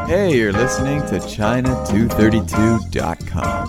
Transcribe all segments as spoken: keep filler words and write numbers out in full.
Hey, you're listening to China two thirty-two dot com.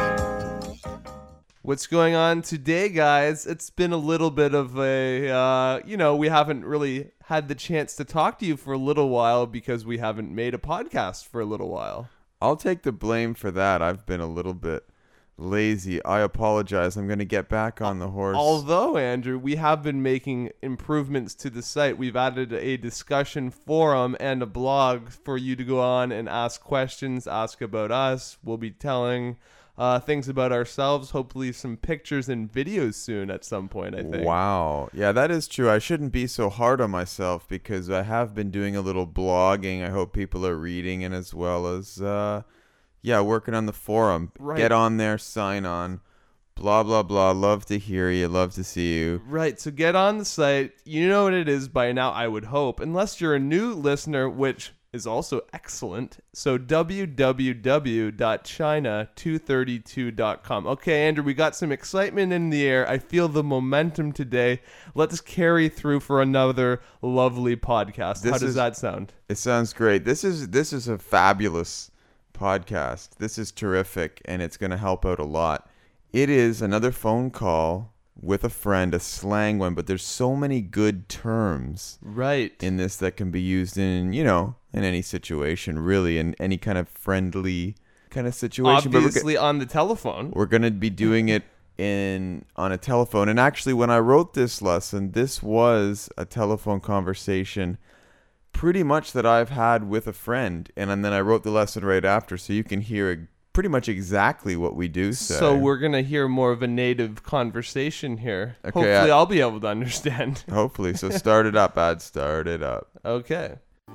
What's going on today, guys? It's been a little bit of a, uh, you know, we haven't really had the chance to talk to you for a little while because we haven't made a podcast for a little while. I'll take the blame for that. I've been a little bit lazy. I apologize. I'm going to get back on the horse. Although, Andrew, we have been making improvements to the site. We've added a discussion forum and a blog for you to go on and ask questions, ask about us. We'll be telling uh, things about ourselves, hopefully some pictures and videos soon at some point, I think. Wow. Yeah, that is true. I shouldn't be so hard on myself because I have been doing a little blogging. I hope people are reading it as well as... Uh, Yeah, working on the forum. Right. Get on there, sign on. Blah, blah, blah. Love to hear you. Love to see you. Right, so get on the site. You know what it is by now, I would hope. Unless you're a new listener, which is also excellent. So w w w dot china two thirty-two dot com. Okay, Andrew, we got some excitement in the air. I feel the momentum today. Let's carry through for another lovely podcast. This How does is- that sound? It sounds great. This is this is a fabulous podcast. This is terrific, and it's going to help out a lot. It is another phone call with a friend, a slang one, but there's so many good terms Right. in this that can be used in, you know, in any situation, really, in any kind of friendly kind of situation. But we're go- Obviously on the telephone. We're going to be doing it in on a telephone. And actually, when I wrote this lesson, this was a telephone conversation pretty much that I've had with a friend. And, and then I wrote the lesson right after, so you can hear pretty much exactly what we do say. So we're going to hear more of a native conversation here. Okay, Hopefully I- I'll be able to understand. Hopefully. So start it up, Ad. Start it up. Okay.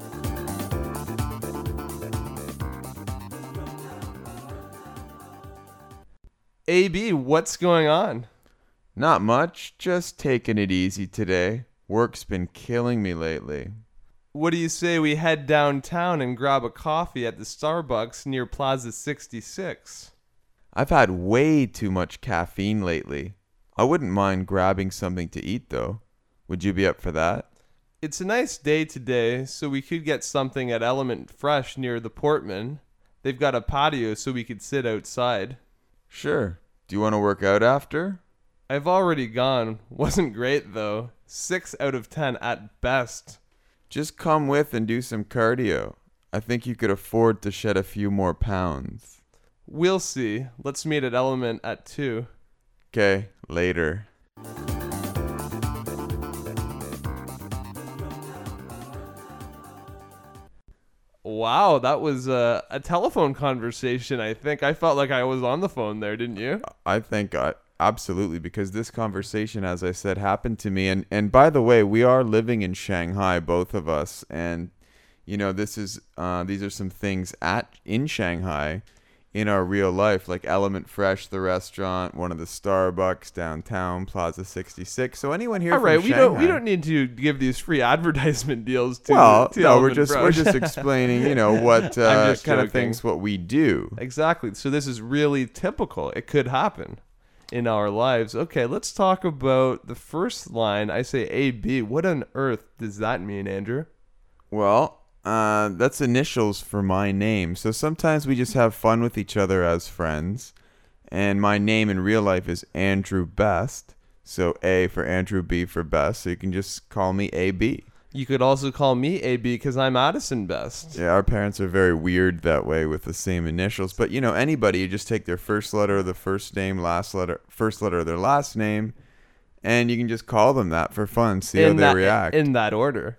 A B, what's going on? Not much. Just taking it easy today. Work's been killing me lately. What do you say we head downtown and grab a coffee at the Starbucks near Plaza sixty-six? I've had way too much caffeine lately. I wouldn't mind grabbing something to eat, though. Would you be up for that? It's a nice day today, so we could get something at Element Fresh near the Portman. They've got a patio so we could sit outside. Sure. Do you want to work out after? I've already gone. Wasn't great, though. Six out of ten at best. Just come with and do some cardio. I think you could afford to shed a few more pounds. We'll see. Let's meet at Element at two. Okay, later. Wow, that was a, a telephone conversation, I think. I felt like I was on the phone there, didn't you? I think I, absolutely, because this conversation, as I said, happened to me. And, and by the way, we are living in Shanghai, both of us. And, you know, this is uh, these are some things at in Shanghai in our real life, like Element Fresh, the restaurant, one of the Starbucks downtown, Plaza sixty-six. So anyone here All from right, we Shanghai, don't we don't need to give these free advertisement deals to well, to no, we're Element just we're Fresh. just explaining, you know, what I'm uh, just kind of joking. things what we do. Exactly. So this is really typical. It could happen in our lives. Okay, let's talk about the first line. I say A B. What on earth does that mean, Andrew? Well, uh, that's initials for my name. So sometimes we just have fun with each other as friends. And my name in real life is Andrew Best. So A for Andrew, B for Best. So you can just call me A B. You could also call me A B because I'm Addison Best. Yeah, our parents are very weird that way with the same initials. But, you know, anybody, you just take their first letter of the first name, last letter, first letter of their last name, and you can just call them that for fun, see in how that, they react. In that order.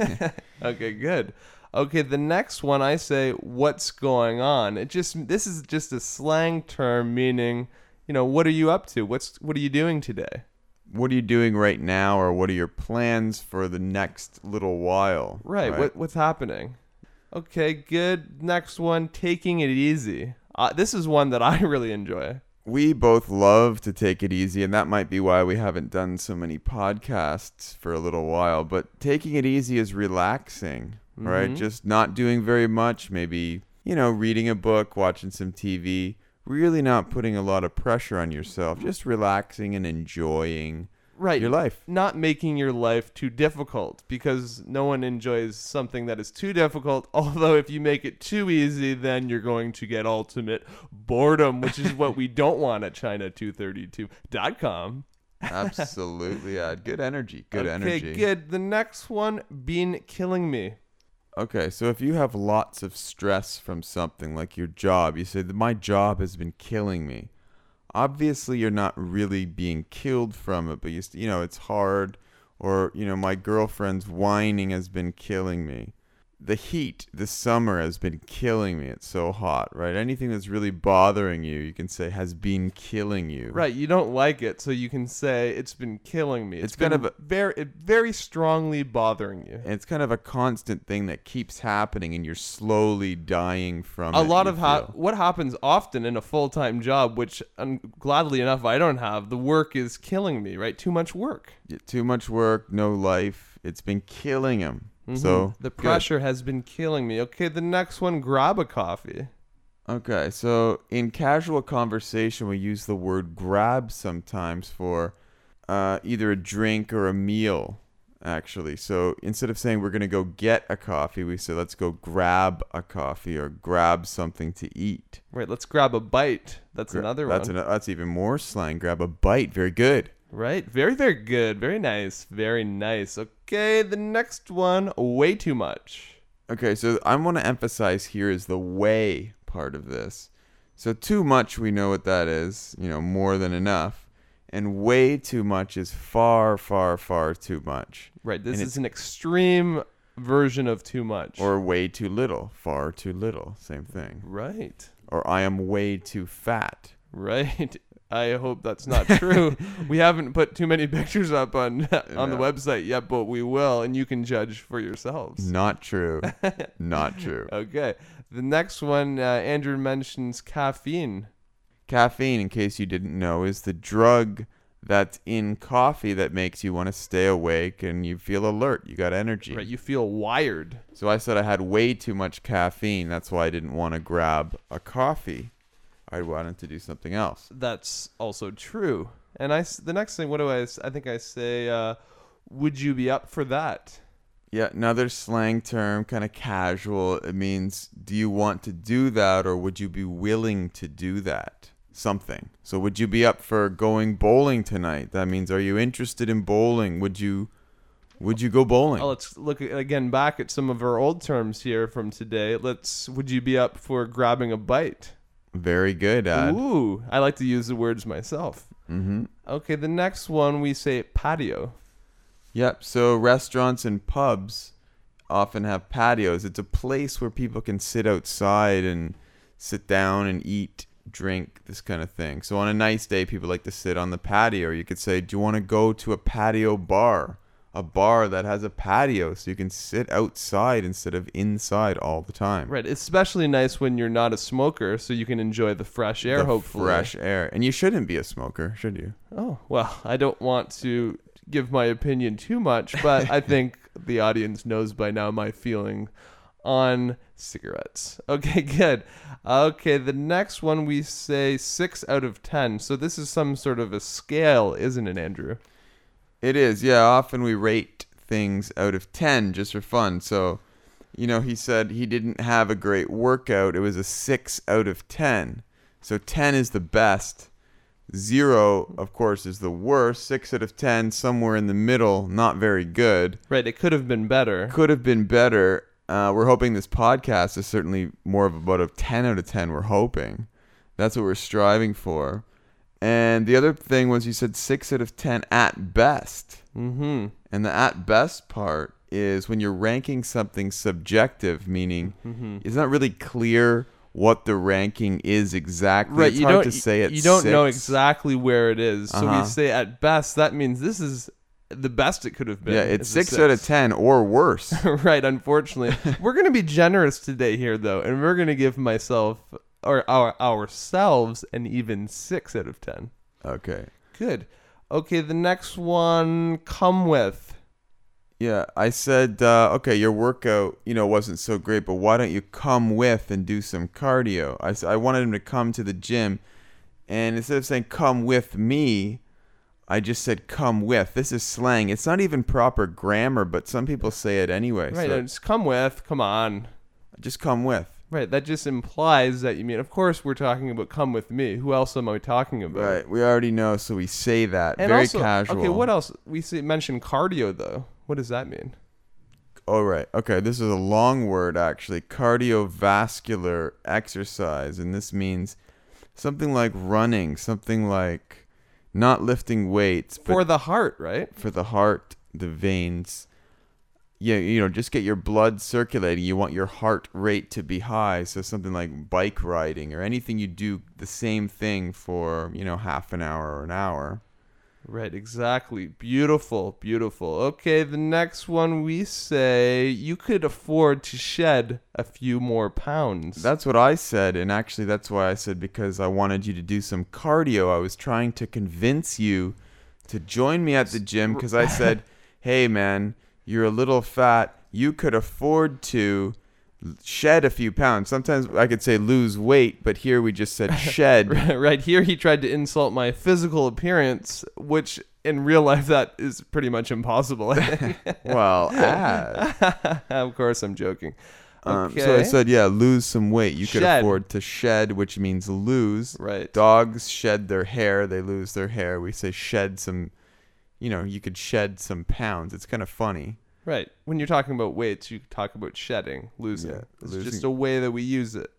Okay, good. Okay, the next one I say, what's going on? It just this is just a slang term meaning, you know, what are you up to? What's what are you doing today? What are you doing right now, or what are your plans for the next little while? Right. What what's happening? Okay, good. Next one, taking it easy. Uh, this is one that I really enjoy. We both love to take it easy, and that might be why we haven't done so many podcasts for a little while. But taking it easy is relaxing, right? Mhm. Just not doing very much, maybe, you know, reading a book, watching some T V, really not putting a lot of pressure on yourself, just relaxing and enjoying right. your life. Not making your life too difficult, because no one enjoys something that is too difficult. Although if you make it too easy, then you're going to get ultimate boredom, which is what we don't want at China two thirty-two dot com. Absolutely, yeah. Good energy. Good okay, energy. Okay, good. The next one, been killing me. Okay, so if you have lots of stress from something like your job, you say that my job has been killing me. Obviously, you're not really being killed from it, but you, st- you know, it's hard. Or, you know, my girlfriend's whining has been killing me. The heat this summer has been killing me. It's so hot, right? Anything that's really bothering you, you can say has been killing you. Right, you don't like it, so you can say it's been killing me. It's it's been kind of a- very, it very strongly bothering you. And it's kind of a constant thing that keeps happening, and you're slowly dying from A it. lot you of ha- feel. what happens often in a full-time job, which um, gladly enough I don't have, the work is killing me, right? Too much work. Yeah, too much work, no life. It's been killing him. Mhm. So the good. pressure has been killing me. Okay, the next one, grab a coffee. Okay, so in casual conversation, we use the word grab sometimes for uh, either a drink or a meal, actually. So instead of saying we're going to go get a coffee, we say let's go grab a coffee or grab something to eat. Right, let's grab a bite. That's Gra- another that's one. An, that's even more slang. Grab a bite. Very good. Right, very, very good. Very nice. Very nice. Okay, the next one, way too much. Okay, so I want to emphasize here is the way part of this. So too much, we know what that is, you know, more than enough. And way too much is far, far, far too much. Right, this And is an extreme version of too much. Or way too little, far too little, same thing. Right, Or I am way too fat. right. I hope that's not true. We haven't put too many pictures up on on the No. website yet, but we will, and you can judge for yourselves. Not true. Not true. Okay. The next one, uh, Andrew mentions caffeine. Caffeine, in case you didn't know, is the drug that's in coffee that makes you want to stay awake and you feel alert. You got energy. Right, you feel wired. So I said I had way too much caffeine. That's why I didn't want to grab a coffee. I wanted to do something else. That's also true. And I, s- the next thing, what do I, s- I think I say, uh, would you be up for that? Yeah, another slang term, kind of casual. It means, do you want to do that or would you be willing to do that? Something. So would you be up for going bowling tonight? That means, are you interested in bowling? Would you would you go bowling? Oh, let's look at, again back at some of our old terms here from today. Let's, would you be up for grabbing a bite? Very good, Ad. Ooh, I like to use the words myself. Mm-hmm. Okay, the next one we say patio. Yep. So restaurants and pubs often have patios. It's a place where people can sit outside and sit down and eat, drink, this kind of thing. So on a nice day, people like to sit on the patio. Or you could say, do you want to go to a patio bar? A bar that has a patio so you can sit outside instead of inside all the time. Right, especially nice when you're not a smoker, so you can enjoy the fresh air, The hopefully. fresh air. And you shouldn't be a smoker, should you? Oh, well, I don't want to give my opinion too much, but I think the audience knows by now my feeling on cigarettes. Okay, good. Okay, the next one we say six out of ten. So this is some sort of a scale, isn't it, Andrew? It is, yeah. Often we rate things out of ten just for fun. So, you know, he said he didn't have a great workout. It was a six out of ten. So ten is the best. Zero, of course, is the worst. Six out of ten, somewhere in the middle, not very good. Right, it could have been better. Could have been better. Uh, we're hoping this podcast is certainly more of about a ten out of ten. We're hoping. That's what we're striving for. And the other thing was you said six out of ten at best. Mm-hmm. And the at best part is when you're ranking something subjective, meaning Mm-hmm. it's not really clear what the ranking is exactly. Right, it's you hard don't to say it. you don't know six. exactly where it is. So Uh-huh. we say at best, that means this is the best it could have been. Yeah, it's is a six, out of ten or worse. Right, unfortunately. We're going to be generous today here, though, and we're going to give myself or our ourselves an even six out of ten. Okay. Good. Okay, the next one, come with. Yeah, I said, uh, okay, your workout, you know, wasn't so great, but why don't you come with and do some cardio? I, s- I wanted him to come to the gym, and instead of saying come with me, I just said come with. This is slang. It's not even proper grammar, but some people say it anyway. Right, So just come with. Come on. just come with. Right, that just implies that you mean, of course, we're talking about come with me. Who else am I talking about? Right. We already know, so we say that. And Very also, casual. okay, what else? We say, mentioned cardio, though. What does that mean? Oh, right. Okay, this is a long word, actually. Cardiovascular exercise. And this means something like running, something like not lifting weights, but For the heart, right? for the heart, the veins. Yeah, you know, just get your blood circulating. You want your heart rate to be high. So something like bike riding or anything you do the same thing for, you know, half an hour or an hour. Right, exactly. Beautiful, beautiful. Okay, the next one we say you could afford to shed a few more pounds. That's what I said. And actually, that's why I said because I wanted you to do some cardio. I was trying to convince you to join me at the gym because I said, hey, man, you're a little fat. You could afford to shed a few pounds. Sometimes I could say lose weight, but here we just said shed. Right here, he tried to insult my physical appearance, which in real life that is pretty much impossible. I think. Well, add. Of course, I'm joking. Um, Okay. So I said, yeah, lose some weight. You could Shed. afford to shed, which means lose. Right. Dogs shed their hair. They lose their hair. We say shed some, you know, you could shed some pounds. It's kind of funny. Right. When you're talking about weights, you talk about shedding, losing. Yeah, it's losing. just a way that we use it.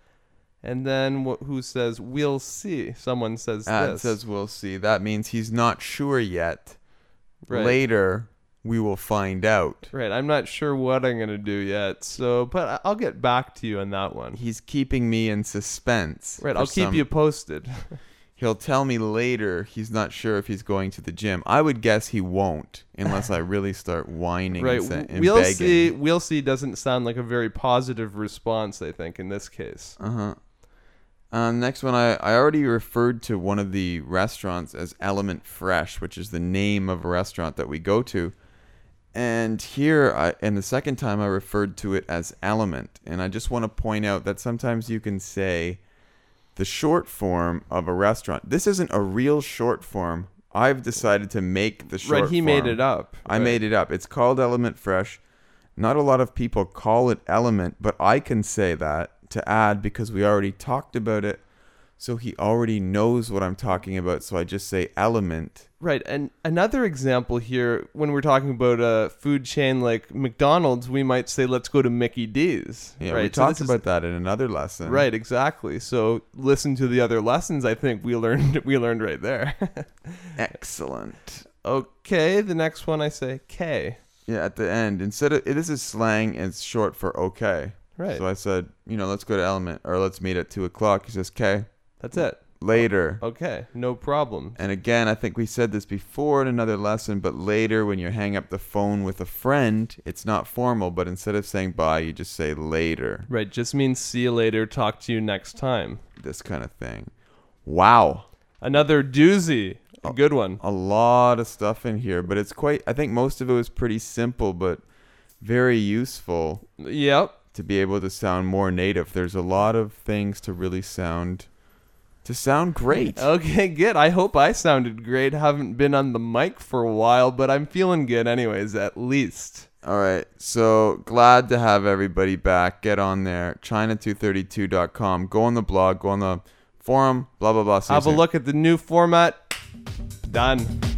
And then wh- who says, we'll see? Someone says Ad this. says we'll see. That means he's not sure yet. Right. Later, we will find out. Right. I'm not sure what I'm going to do yet. So, but I- I'll get back to you on that one. He's keeping me in suspense. Right. for I'll keep some- you posted. He'll tell me later he's not sure if he's going to the gym. I would guess he won't unless I really start whining Right. and, sa- and We'll begging. see. We'll see doesn't sound like a very positive response, I think, in this case. Uh-huh. Um, next one, I, I already referred to one of the restaurants as Element Fresh, which is the name of a restaurant that we go to. And here, I, and the second time I referred to it as Element. And I just want to point out that sometimes you can say the short form of a restaurant. This isn't a real short form. I've decided to make the short Right. He form. made it up. I Right. made it up. It's called Element Fresh. Not a lot of people call it Element, but I can say that to add because we already talked about it. So he already knows what I'm talking about. So I just say Element. Right. And another example here, when we're talking about a food chain like McDonald's, we might say, let's go to Mickey D's. Yeah, right? we So talked this is- about that in another lesson. Right, exactly. So listen to the other lessons. I think we learned we learned right there. Excellent. Okay, the next one I say K. Yeah, at the end, instead of this is slang, it's short for okay. Right. So I said, you know, let's go to Element or let's meet at two o'clock. He says, okay, That's it. later. Okay, no problem. And again, I think we said this before in another lesson, but later when you hang up the phone with a friend, it's not formal, but instead of saying bye, you just say later. Right, just means see you later, talk to you next time. This kind of thing. Wow. Another doozy. A good one. A lot of stuff in here, but it's quite, I think most of it was pretty simple, but very useful Yep. to be able to sound more native. There's a lot of things to really sound, to sound great. Okay, good. I hope I sounded great. Haven't been on the mic for a while, but I'm feeling good anyways, at least. All right. So glad to have everybody back. Get on there. China two thirty-two dot com. Go on the blog. Go on the forum. Blah, blah, blah. See you Have a soon. look at the new format. Done.